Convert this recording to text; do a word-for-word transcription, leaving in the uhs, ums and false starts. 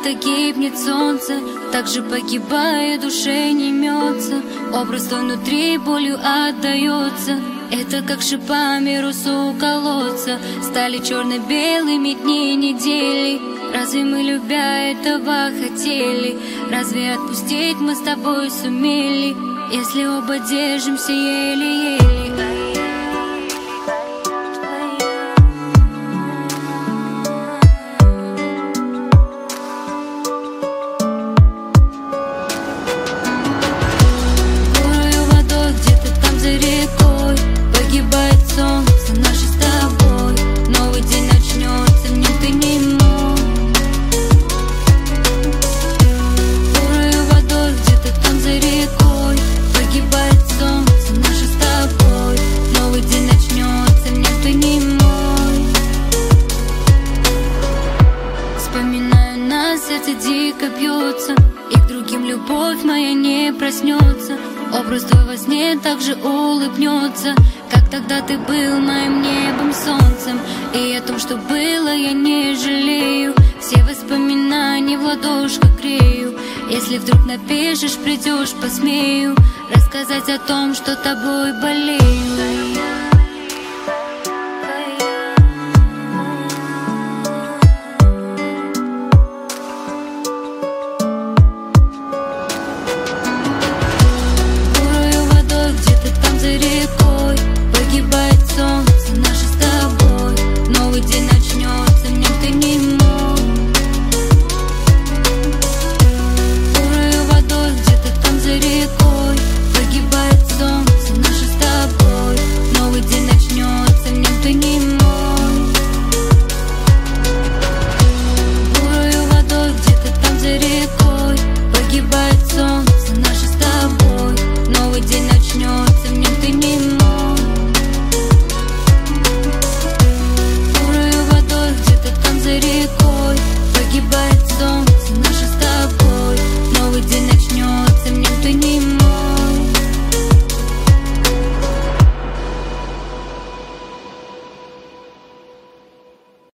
будто гибнет солнце, так же погибая, душе не мется. Образ твой внутри болью отдается. Это как шипами росу колодца. Стали черно-белыми дни недели. Разве мы, любя, этого хотели? Разве отпустить мы с тобой сумели, если оба держимся еле-еле? Погибает солнце наше с тобой. Новый день начнется, в нем ты не мой. Бурою водой где-то там за рекой. Погибает солнце наше с тобой. Новый день начнется, в нем ты не мой. Вспоминаю нас, сердце дико бьется, и к другим любовь моя не проснется. Образ твой во сне также улыбнется, как тогда ты был моим небом, солнцем. И о том, что было, я не жалею. Все воспоминания в ладошках грею. Если вдруг напишешь, придешь, посмею рассказать о том, что тобой болею.